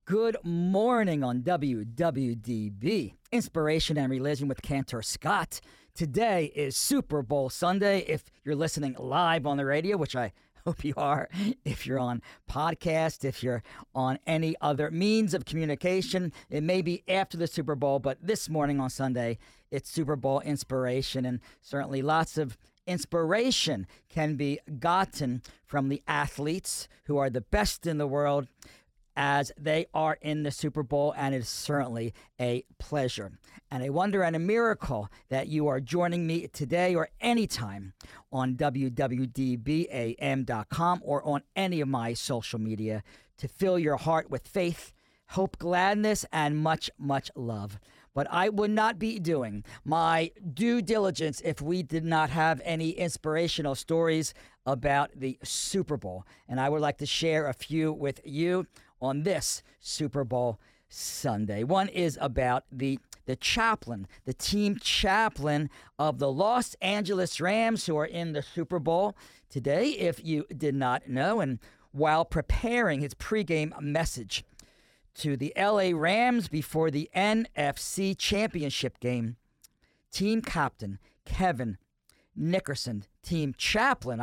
Good morning on WWDB, Inspiration and Religion with Cantor Scott. Today is Super Bowl Sunday. If you're listening live on the radio, which I hope you are, if you're on podcast, if you're on any other means of communication, it may be after the Super Bowl, but this morning on Sunday, it's Super Bowl inspiration, and certainly lots of inspiration can be gotten from the athletes who are the best in the world as they are in the Super Bowl, and it is certainly a pleasure and a wonder and a miracle that you are joining me today or anytime on WWDBAM.com or on any of my social media to fill your heart with faith, hope, gladness, and much, much love. But I would not be doing my due diligence if we did not have any inspirational stories about the Super Bowl. And I would like to share a few with you on this Super Bowl Sunday. One is about the chaplain, the team chaplain of the Los Angeles Rams, who are in the Super Bowl today, if you did not know. And while preparing his pregame message to the LA Rams before the NFC Championship game, team captain Kevin Nickerson, team chaplain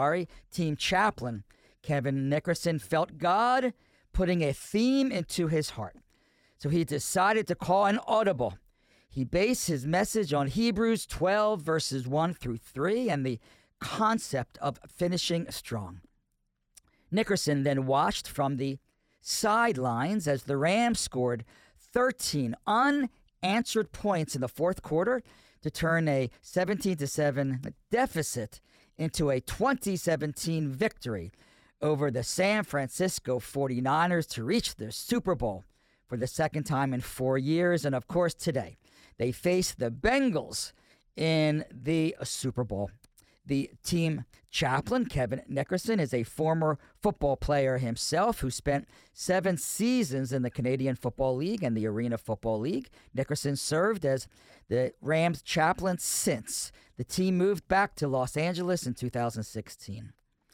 Kevin Nickerson felt God putting a theme into his heart. So he decided to call an audible. He based his message on Hebrews 12, verses 1 through 3, and the concept of finishing strong. Nickerson then watched from the sidelines as the Rams scored 13 unanswered points in the fourth quarter to turn a 17-7 deficit into a 2017 victory over the San Francisco 49ers to reach the Super Bowl for the second time in 4 years. And of course, today, they face the Bengals in the Super Bowl. The team chaplain, Kevin Nickerson, is a former football player himself who spent 7 seasons in the Canadian Football League and the Arena Football League. Nickerson served as the Rams chaplain since the team moved back to Los Angeles in 2016.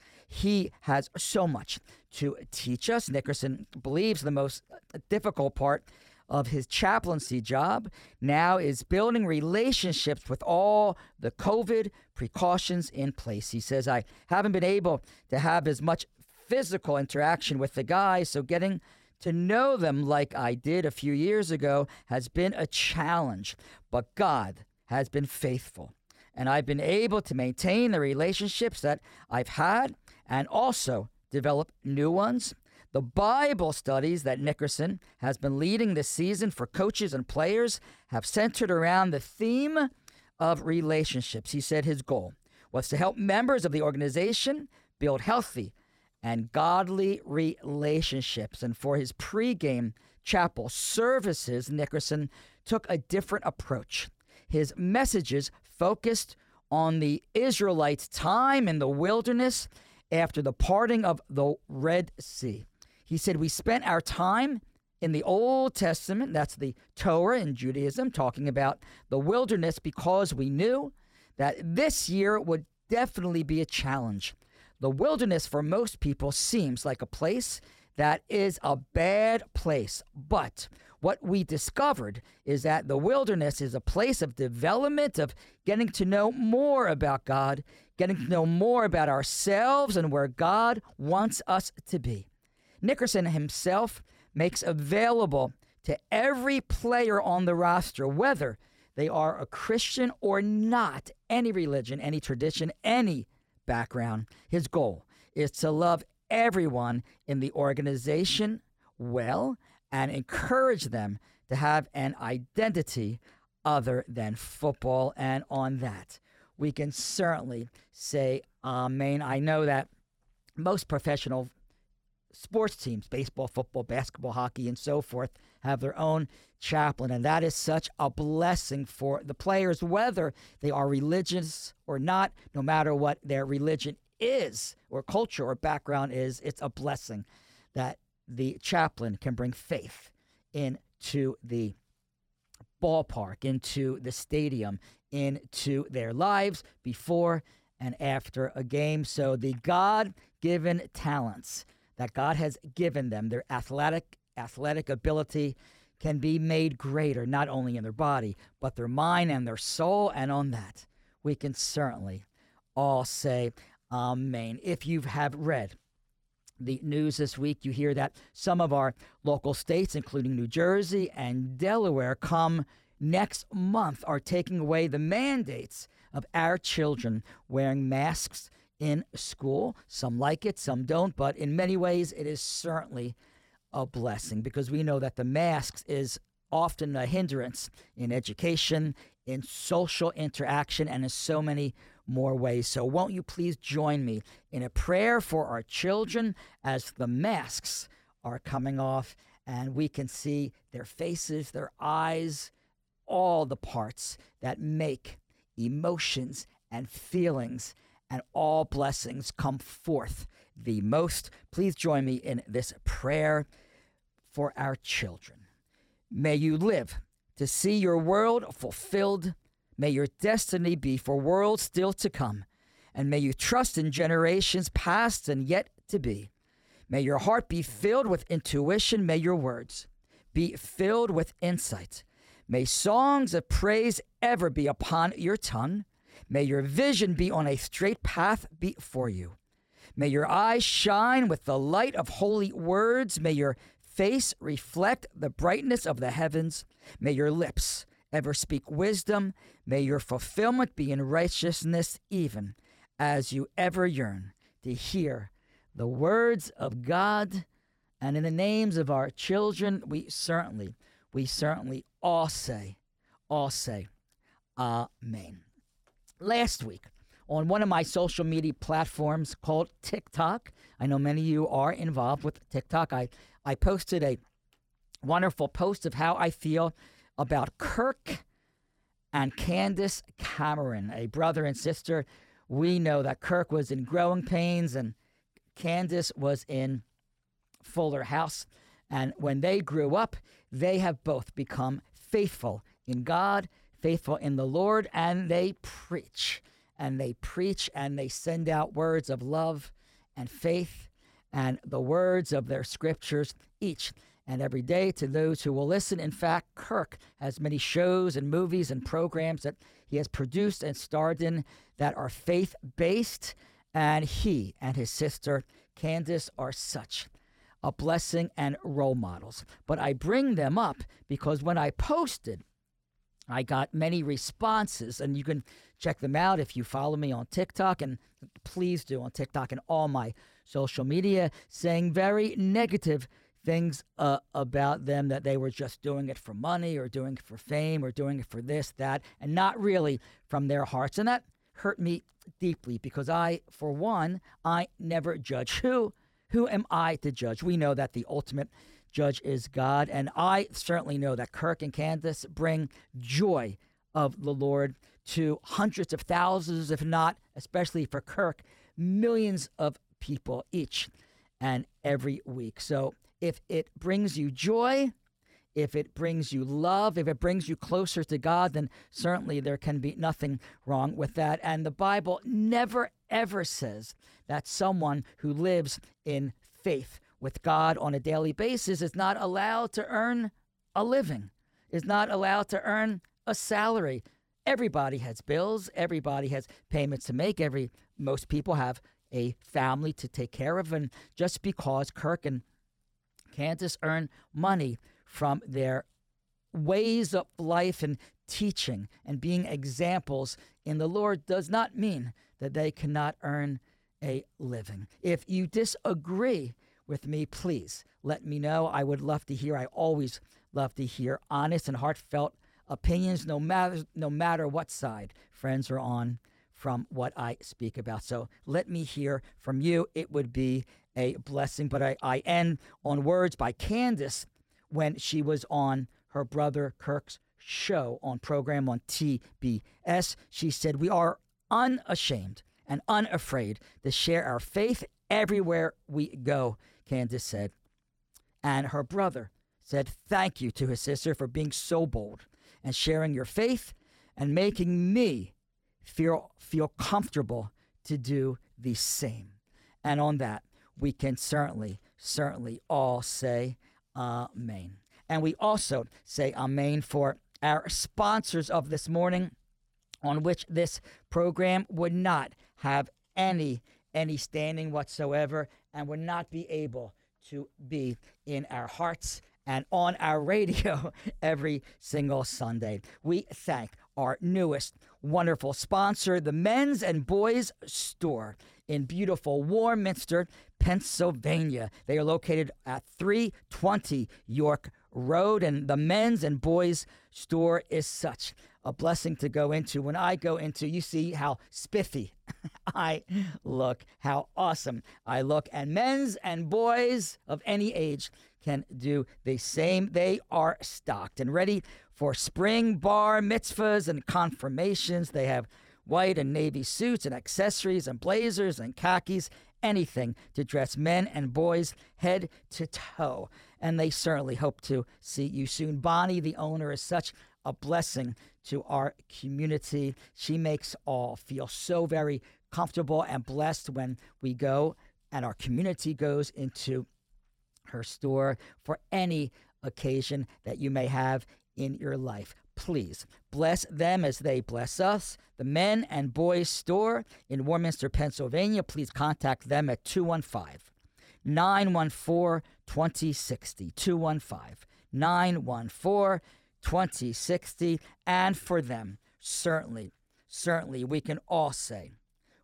He has so much to teach us. Nickerson believes the most difficult part of his chaplaincy job now is building relationships with all the COVID precautions in place. He says, I haven't been able to have as much physical interaction with the guys, so getting to know them like I did a few years ago has been a challenge. But God has been faithful, and I've been able to maintain the relationships that I've had and also develop new ones. The Bible studies that Nickerson has been leading this season for coaches and players have centered around the theme of relationships. He said his goal was to help members of the organization build healthy and godly relationships. And for his pregame chapel services, Nickerson took a different approach. His messages focused on the Israelites' time in the wilderness after the parting of the Red Sea. He said, we spent our time in the Old Testament, that's the Torah in Judaism, talking about the wilderness because we knew that this year would definitely be a challenge. The wilderness for most people seems like a place that is a bad place. But what we discovered is that the wilderness is a place of development, of getting to know more about God, getting to know more about ourselves and where God wants us to be. Nickerson himself makes available to every player on the roster, whether they are a Christian or not, any religion, any tradition, any background. His goal is to love everyone in the organization well and encourage them to have an identity other than football. And on that, we can certainly say amen. I know that most professional sports teams, baseball, football, basketball, hockey, and so forth, have their own chaplain, and that is such a blessing for the players, whether they are religious or not, no matter what their religion is or culture or background is. It's a blessing that the chaplain can bring faith into the ballpark, into the stadium, into their lives before and after a game. So the God-given talents that God has given them, their athletic athletic ability can be made greater, not only in their body, but their mind and their soul. And on that, we can certainly all say amen. If you have read the news this week, you hear that some of our local states, including New Jersey and Delaware, come next month are taking away the mandates of our children wearing masks in school. Some like it, some don't, but in many ways it is certainly a blessing, because we know that the masks is often a hindrance in education, in social interaction, and in so many more ways. So won't you please join me in a prayer for our children as the masks are coming off and we can see their faces, their eyes, all the parts that make emotions and feelings and all blessings come forth the most. Please join me in this prayer for our children. May you live to see your world fulfilled. May your destiny be for worlds still to come. And may you trust in generations past and yet to be. May your heart be filled with intuition. May your words be filled with insight. May songs of praise ever be upon your tongue. May your vision be on a straight path before you. May your eyes shine with the light of holy words. May your face reflect the brightness of the heavens. May your lips ever speak wisdom. May your fulfillment be in righteousness, even as you ever yearn to hear the words of God. And in the names of our children, we certainly all say, amen. Last week, on one of my social media platforms called TikTok, I know many of you are involved with TikTok, I posted a wonderful post of how I feel about Kirk and Candace Cameron, a brother and sister. We know that Kirk was in Growing Pains and Candace was in Fuller House. And when they grew up, they have both become faithful in God, faithful in the Lord, and they preach. And they preach and they send out words of love and faith and the words of their scriptures each and every day to those who will listen. In fact, Kirk has many shows and movies and programs that he has produced and starred in that are faith-based, and he and his sister Candace are such a blessing and role models. But I bring them up because when I posted, I got many responses, and you can check them out if you follow me on TikTok, and please do on TikTok and all my social media, saying very negative things about them, that they were just doing it for money or doing it for fame or doing it for this, that, and not really from their hearts. And that hurt me deeply because for one, I never judge. Who am I to judge? We know that the ultimate judge is God, and I certainly know that Kirk and Candace bring joy of the Lord to hundreds of thousands, if not, especially for Kirk, millions of people each and every week. So if it brings you joy, if it brings you love, if it brings you closer to God, then certainly there can be nothing wrong with that. And the Bible never, ever says that someone who lives in faith with God on a daily basis is not allowed to earn a living, is not allowed to earn a salary. Everybody has bills. Everybody has payments to make. Most people have a family to take care of. And just because Kirk and Candace earn money from their ways of life and teaching and being examples in the Lord does not mean that they cannot earn a living. If you disagree with me, please let me know. I would love to hear. I always love to hear honest and heartfelt opinions, no matter what side friends are on from what I speak about. So let me hear from you. It would be a blessing. But I end on words by Candace when she was on her brother Kirk's program on TBS. She said, "We are unashamed and unafraid to share our faith everywhere we go," Candace said. And her brother said thank you to his sister for being so bold and sharing your faith and making me feel comfortable to do the same. And on that, we can certainly all say Amen. And we also say amen for our sponsors of this morning, on which this program would not have any standing whatsoever and would not be able to be in our hearts and on our radio every single Sunday. We thank our newest wonderful sponsor, the Men's and Boys Store in beautiful Warminster, Pennsylvania. They are located at 320 York Road, and the Men's and Boys Store is such a blessing to go into. When I go into, you see how spiffy I look, how awesome I look, and men's and boys of any age can do the same. They are stocked and ready for spring bar mitzvahs and confirmations. They have white and navy suits and accessories and blazers and khakis, anything to dress men and boys head to toe. And they certainly hope to see you soon. Bonnie, the owner, is such a blessing to our community. She makes all feel so very comfortable and blessed when we go and our community goes into her store for any occasion that you may have in your life. Please bless them as they bless us. The Men and Boys Store in Warminster, Pennsylvania. Please contact them at 215-914-2060. 215-914-2060. And for them, certainly, we can all say,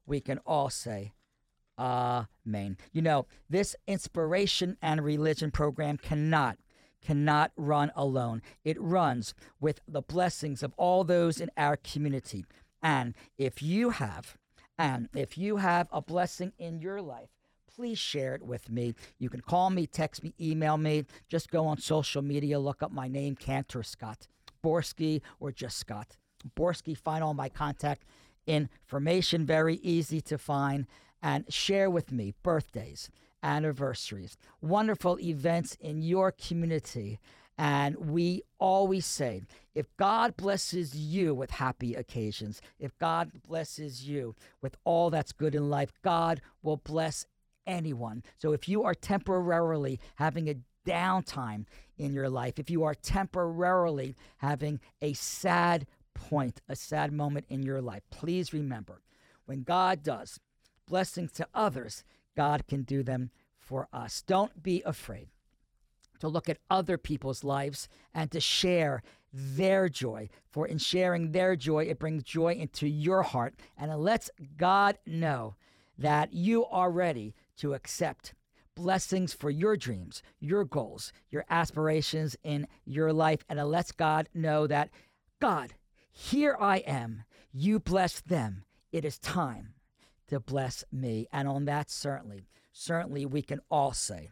amen. You know, this inspiration and religion program cannot run alone. It runs with the blessings of all those in our community. And if you have a blessing in your life, please share it with me. You can call me, text me, email me. Just go on social media, look up my name, Cantor Scott Borski, or just Scott Borski. Find all my contact information, very easy to find, and share with me birthdays, anniversaries, wonderful events in your community. And we always say, if God blesses you with happy occasions, if God blesses you with all that's good in life, God will bless anyone. So if you are temporarily having a downtime in your life, if you are temporarily having a sad point, a sad moment in your life, please remember, when God does blessings to others, God can do them for us. Don't be afraid to look at other people's lives and to share their joy. For in sharing their joy, it brings joy into your heart, and it lets God know that you are ready to accept blessings for your dreams, your goals, your aspirations in your life. And it lets God know that, God, here I am. You bless them. It is time to bless me. And on that, certainly we can all say,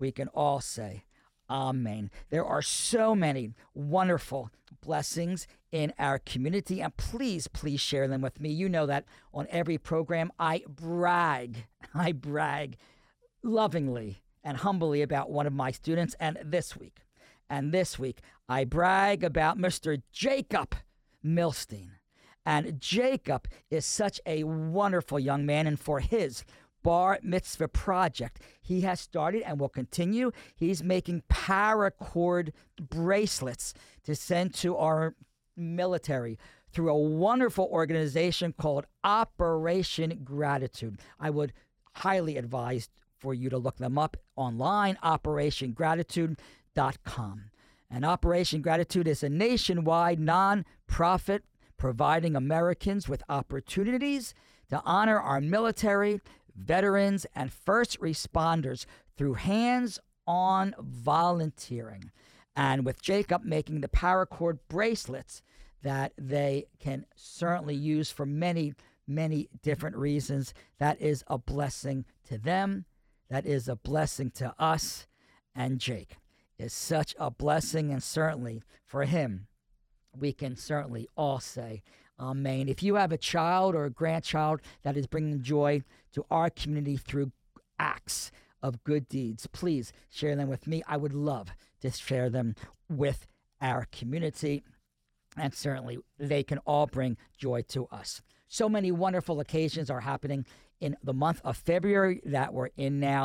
amen. There are so many wonderful blessings in our community, and please share them with me. You know that on every program I brag lovingly and humbly about one of my students, and this week I brag about Mr. Jacob Milstein. And Jacob is such a wonderful young man, and for his bar mitzvah project he has started and will continue, he's making paracord bracelets to send to our military through a wonderful organization called Operation Gratitude. I would highly advise for you to look them up online, operationgratitude.com. And Operation Gratitude is a nationwide nonprofit providing Americans with opportunities to honor our military, veterans, and first responders through hands-on volunteering. And with Jacob making the paracord bracelets that they can certainly use for many, many different reasons, that is a blessing to them. That is a blessing to us. And Jake is such a blessing, and certainly for him, we can certainly all say amen. If you have a child or a grandchild that is bringing joy to our community through acts of good deeds, please share them with me. I would love to share them with our community, and certainly they can all bring joy to us. So many wonderful occasions are happening in the month of February that we're in now.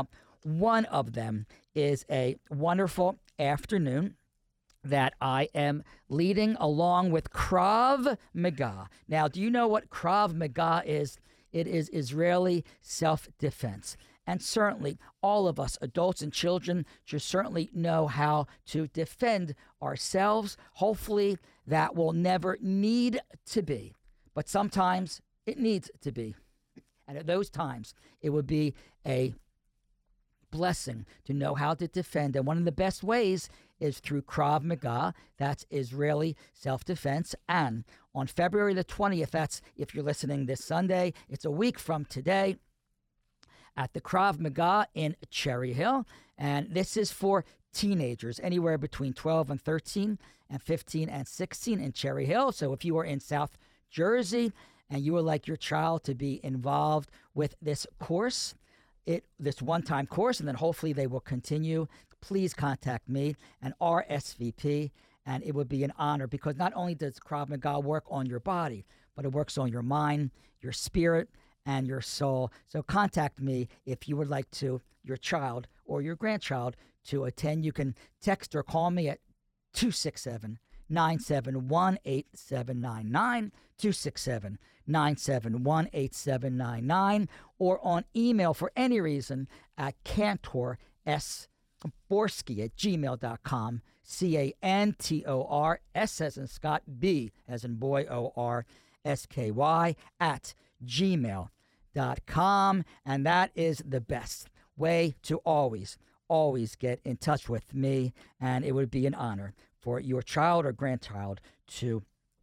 One of them is a wonderful afternoon that I am leading along with Krav Maga. Now, do you know what Krav Maga is? It is Israeli self-defense. And certainly, all of us, adults and children, should certainly know how to defend ourselves. Hopefully, that will never need to be. But sometimes it needs to be. And at those times, it would be a blessing to know how to defend. And one of the best ways is through Krav Maga. That's Israeli self-defense. And on February the 20th, that's if you're listening this Sunday, it's a week from today, at the Krav Maga in Cherry Hill. And this is for teenagers, anywhere between 12 and 13 and 15 and 16 in Cherry Hill. So if you are in South Jersey and you would like your child to be involved with this course, this one-time course, and then hopefully they will continue, please contact me and RSVP, and it would be an honor, because not only does Krav Maga work on your body, but it works on your mind, your spirit, and your soul. So contact me if you would like your child or your grandchild to attend. You can text or call me at 267-971-8799, 267-971-8799, or on email for any reason at cantorsborsky@gmail.com, CANTOR, S as in Scott, B as in boy, ORSKY @gmail.com. And that is the best way to always get in touch with me. And it would be an honor for your child or grandchild to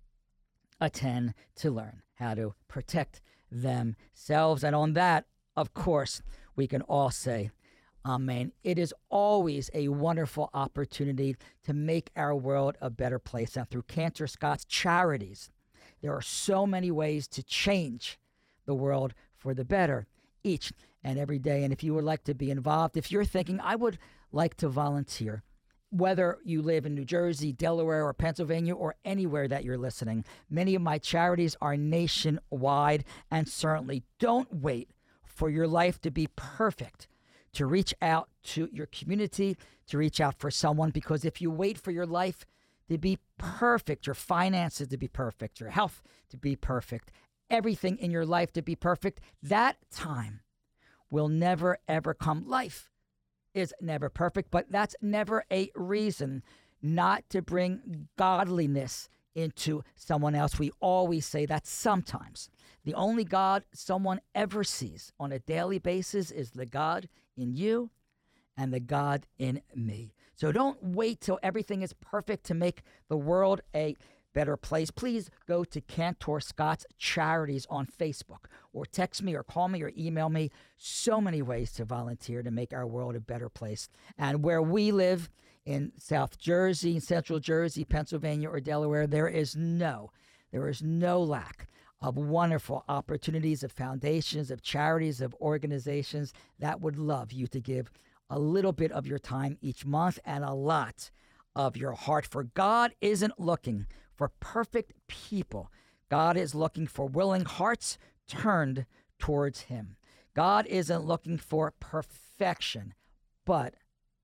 attend to learn how to protect themselves. And on that, of course, we can all say amen. It is always a wonderful opportunity to make our world a better place. And through Cantor Scott's charities, there are so many ways to change the world for the better each and every day. And if you would like to be involved, if you're thinking, I would like to volunteer, whether you live in New Jersey, Delaware, or Pennsylvania, or anywhere that you're listening, many of my charities are nationwide. And certainly don't wait for your life to be perfect to reach out to your community, to reach out for someone, because if you wait for your life to be perfect, your finances to be perfect, your health to be perfect, everything in your life to be perfect, that time will never, ever come. Life is never perfect, but that's never a reason not to bring godliness into someone else. We always say that sometimes the only God someone ever sees on a daily basis is the God in you and the God in me. So don't wait till everything is perfect to make the world a better place. Please go to Cantor Scott's Charities on Facebook, or text me or call me or email me. So many ways to volunteer to make our world a better place. And where we live in South Jersey, Central Jersey, Pennsylvania, or Delaware, there is no lack of wonderful opportunities, of foundations, of charities, of organizations that would love you to give a little bit of your time each month and a lot of your heart. For God isn't looking for perfect people. God is looking for willing hearts turned towards him. God isn't looking for perfection, but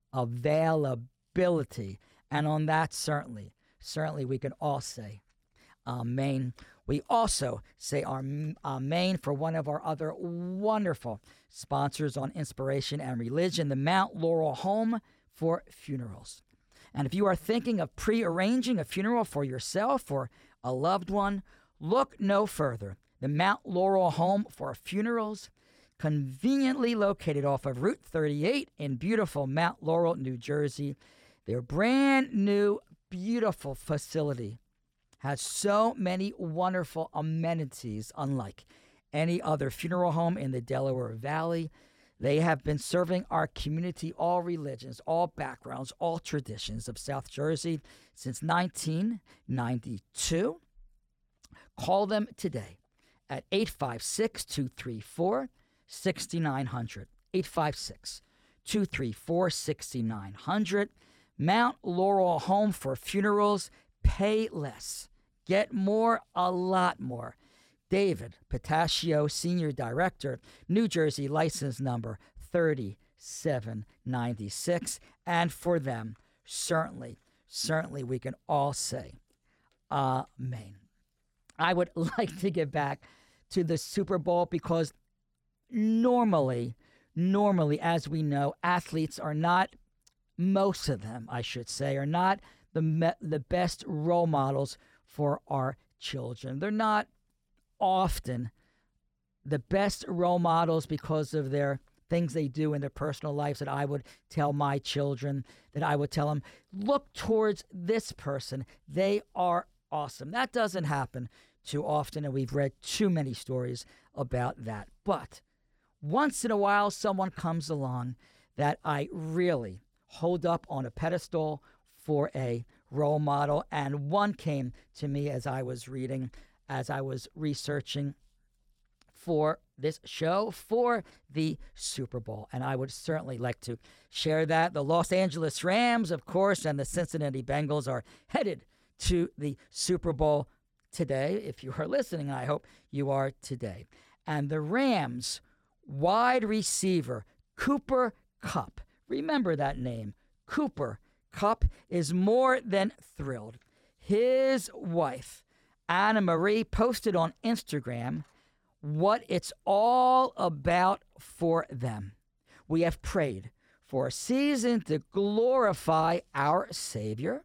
availability. And on that, certainly we can all say amen. We also say amen for one of our other wonderful sponsors on Inspiration and Religion, the Mount Laurel Home for Funerals. And if you are thinking of pre-arranging a funeral for yourself or a loved one, look no further. The Mount Laurel Home for Funerals, conveniently located off of Route 38 in beautiful Mount Laurel, New Jersey. Their brand new, beautiful facility has so many wonderful amenities, unlike any other funeral home in the Delaware Valley. They have been serving our community, all religions, all backgrounds, all traditions of South Jersey since 1992. Call them today at 856-234-6900. 856-234-6900. Mount Laurel Home for Funerals. Pay less. Get more, a lot more. David Pataccio, Senior Director, New Jersey license number 796. And for them, certainly we can all say, Amen. I would like to get back to the Super Bowl because normally, as we know, athletes are not, most of them, I should say, are not the best role models for our children. They're not often the best role models because of their things they do in their personal lives that I would tell my children, that I would tell them, look towards this person. They are awesome. That doesn't happen too often, and we've read too many stories about that. But once in a while, someone comes along that I really hold up on a pedestal for a role model, and one came to me as I was reading, as I was researching for this show, for the Super Bowl. And I would certainly like to share that. The Los Angeles Rams, of course, and the Cincinnati Bengals are headed to the Super Bowl today. If you are listening, I hope you are today. And the Rams wide receiver, Cooper Kupp, remember that name, Cooper Kupp, is more than thrilled. His wife, Anna Marie, posted on Instagram what it's all about for them. We have prayed for a season to glorify our Savior.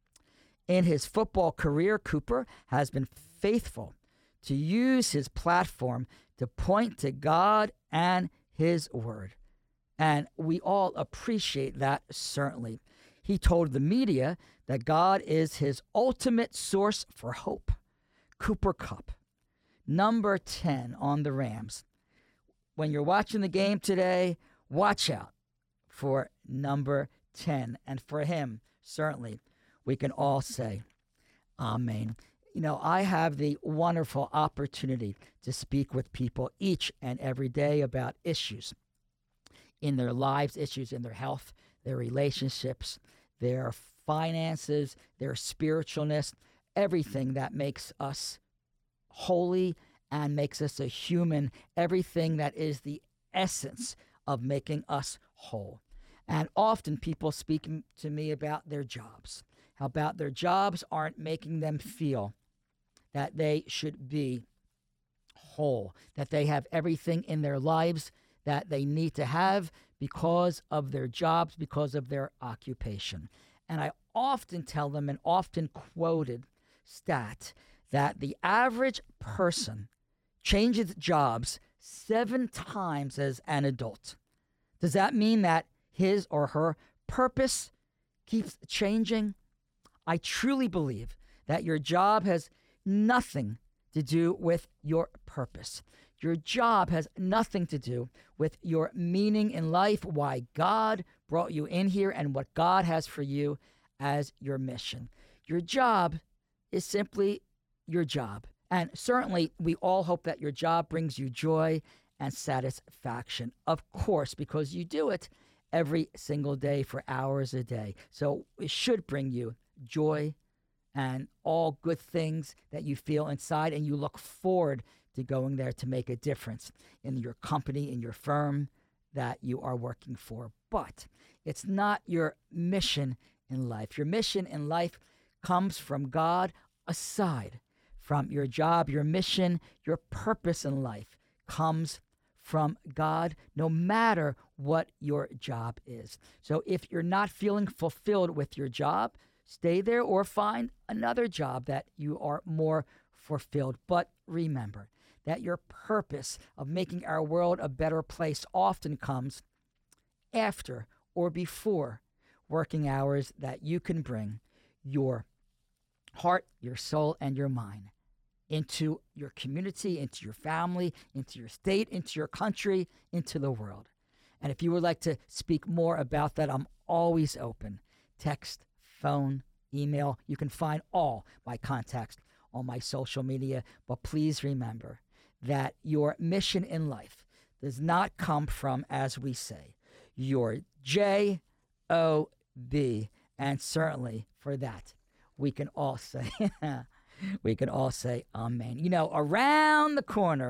In his football career, Cooper has been faithful to use his platform to point to God and his word. And we all appreciate that, certainly. He told the media that God is his ultimate source for hope. Cooper Kupp, number 10 on the Rams. When you're watching the game today, watch out for number 10. And for him, certainly, we can all say, Amen. You know, I have the wonderful opportunity to speak with people each and every day about issues in their lives, issues in their health, their relationships, their finances, their spiritualness, everything that makes us holy and makes us a human, everything that is the essence of making us whole. And often people speak to me about their jobs, how about their jobs aren't making them feel that they should be whole, that they have everything in their lives that they need to have because of their jobs, because of their occupation. And I often tell them, an often quoted stat, that the average person changes jobs 7 times as an adult. Does that mean that his or her purpose keeps changing? I truly believe that your job has nothing to do with your purpose. Your job has nothing to do with your meaning in life, why God brought you in here, and what God has for you as your mission. Your job is simply your job. And certainly, we all hope that your job brings you joy and satisfaction, of course, because you do it every single day for hours a day. So it should bring you joy and all good things that you feel inside, and you look forward to going there to make a difference in your company, in your firm that you are working for. But it's not your mission in life. Your mission in life comes from God aside from your job. Your mission, your purpose in life comes from God, no matter what your job is. So if you're not feeling fulfilled with your job, stay there or find another job that you are more fulfilled. But remember that your purpose of making our world a better place often comes after or before working hours that you can bring your heart, your soul, and your mind into your community, into your family, into your state, into your country, into the world. And if you would like to speak more about that, I'm always open. Text, phone, email. You can find all my contacts on my social media. But please remember that your mission in life does not come from, as we say, your J-O-B. And certainly for that, we can all say, Amen. You know, around the corner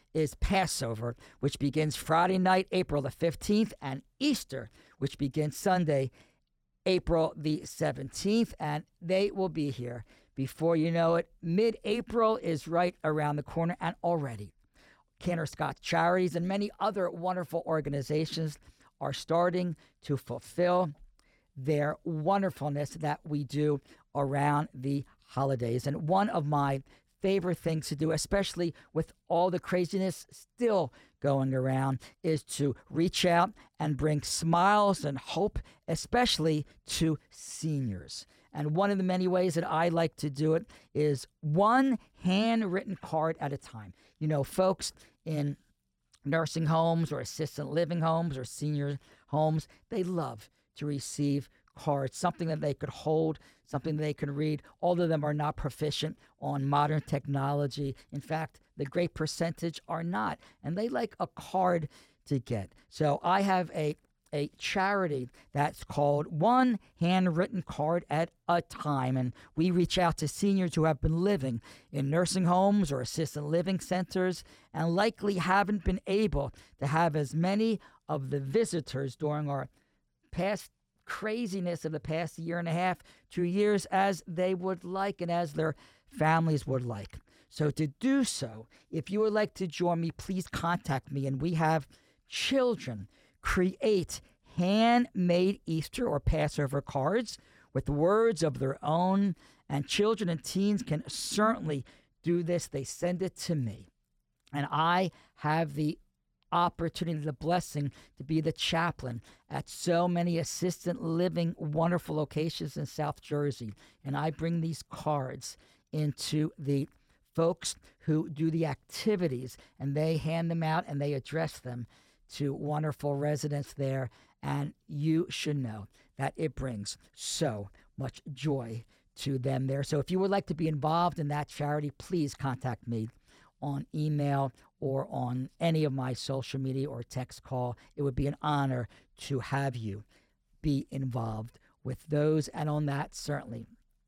is Passover, which begins Friday night, April the 15th, and Easter, which begins Sunday, April the 17th, and they will be here before you know it. Mid-April is right around the corner, and already Cantor Scott Charities and many other wonderful organizations are starting to fulfill their wonderfulness that we do around the holidays. And one of my favorite things to do, especially with all the craziness still going around, is to reach out and bring smiles and hope, especially to seniors. And one of the many ways that I like to do it is one handwritten card at a time. You know, folks in nursing homes or assisted living homes or senior homes, they love to receive cards, something that they could hold, something that they can read. All of them are not proficient on modern technology. In fact, the great percentage are not, and they like a card to get. So I have a charity that's called One Handwritten Card at a Time, and we reach out to seniors who have been living in nursing homes or assisted living centers and likely haven't been able to have as many of the visitors during our past craziness of the past year and a half, 2 years, as they would like and as their families would like. So to do so, if you would like to join me, please contact me. And we have children create handmade Easter or Passover cards with words of their own, and children and teens can certainly do this. They send it to me, and I have the opportunity, the blessing to be the chaplain at so many assisted living wonderful locations in South Jersey. And I bring these cards into the folks who do the activities, and they hand them out and they address them to wonderful residents there. And you should know that it brings so much joy to them there. So if you would like to be involved in that charity, please contact me on email or on any of my social media or text call. It would be an honor to have you be involved with those. And on that, certainly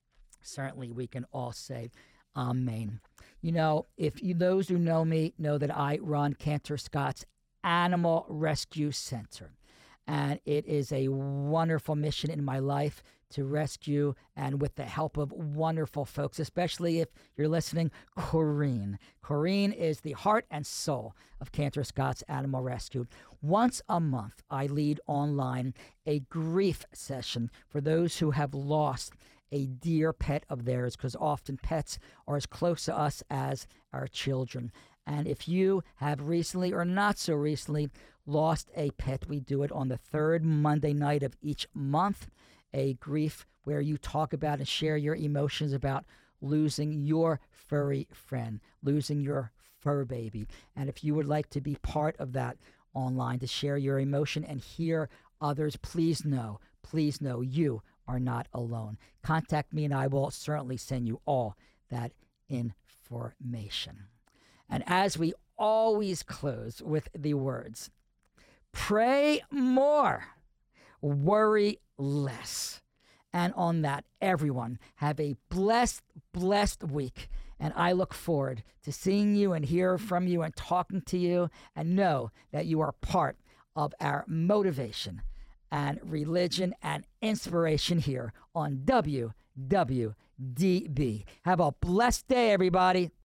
we can all say amen. You know, those who know me know that I run Cantor Scott's Animal Rescue Center. And it is a wonderful mission in my life to rescue, and with the help of wonderful folks, especially if you're listening, Corrine. Corrine is the heart and soul of Cantor Scott's Animal Rescue. Once a month, I lead online a grief session for those who have lost a dear pet of theirs, because often pets are as close to us as our children. And if you have recently or not so recently lost a pet, we do it on the third Monday night of each month, a grief where you talk about and share your emotions about losing your furry friend, losing your fur baby. And if you would like to be part of that online, to share your emotion and hear others, please know you are not alone. Contact me and I will certainly send you all that information. And as we always close with the words, pray more, worry less. And on that, everyone, have a blessed week. And I look forward to seeing you and hear from you and talking to you, and know that you are part of our motivation and religion and inspiration here on WWDB. Have a blessed day, everybody.